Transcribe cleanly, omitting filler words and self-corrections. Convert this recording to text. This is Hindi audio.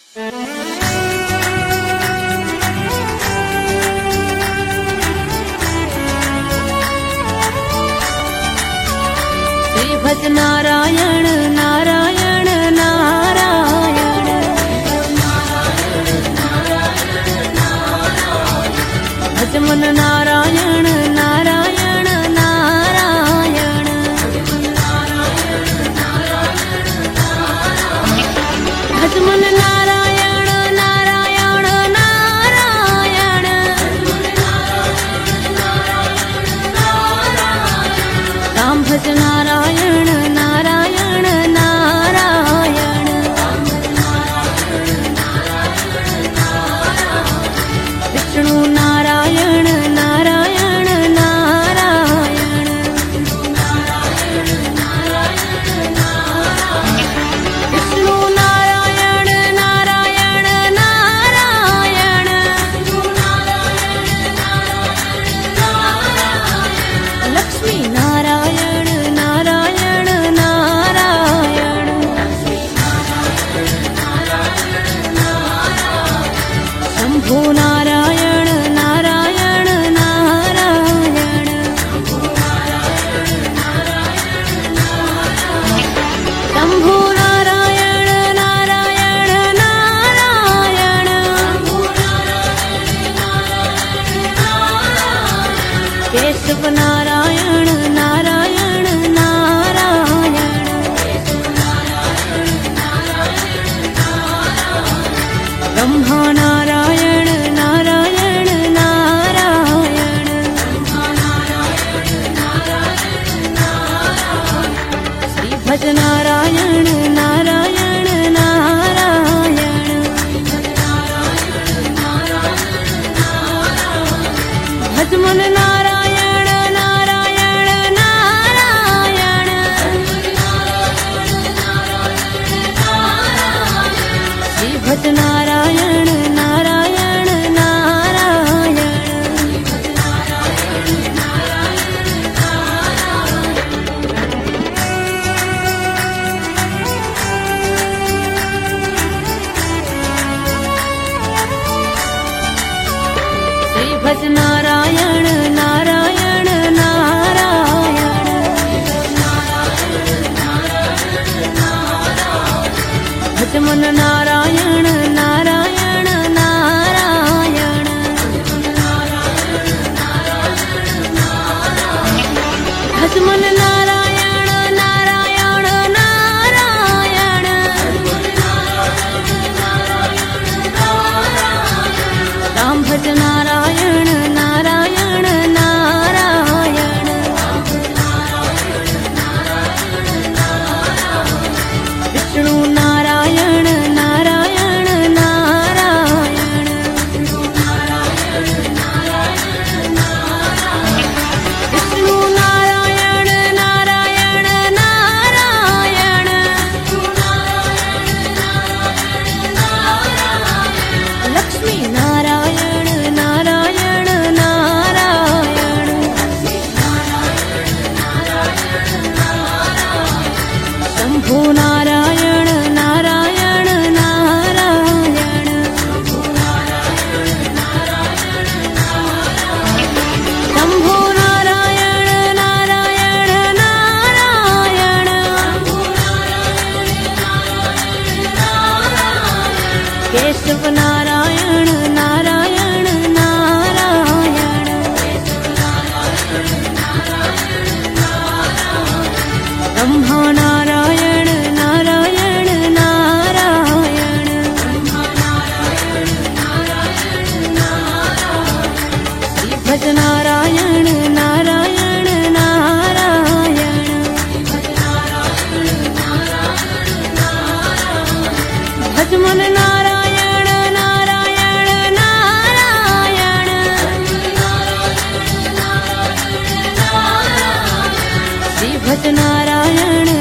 श्री भज नारायण नारायण नारायण, भज मन नारायण नारायण नारायण, भज मन नारायण नारायण नारायण, राम भज नारायण नारायण नारायण, विष्णु नारायण नारायण नारायण, विष्णु नारायण नारायण नारायण, लक्ष्मी नारायण नारायण नारायण, शंभु नारायण नारायण नारायण, शंभु नारायण नारायण नारायण, केशव नारायण नारायण नारायण, ब्रह्मा नारायण नारायण नारायण, श्री भज नारायण नारायण नारायण, भज मन नारायण नारायण नारायण, श्री भज नारायण नारायण नारायण, श्री भज नारायण नारायण नारायण, भज मन नारायण नारायण नारायण, भज मन नारायण नारायण नारायण, राम भज नारायण नारायण नारायण, विष्णु नारायण नारायण नारायण, विष्णु नारायण नारायण नारायण, लक्ष्मी नारायण नारायण नारायण, शंभु नारायण नारायण नारायण, शंभु नारायण नारायण नारायण, केशव नारायण नारायण नारायण, ब्रह्मा नारायण नारायण नारायण, श्री भज नारायण नारायण नारायण, भज मन नारायण नारायण नारायण, श्री भज नारायण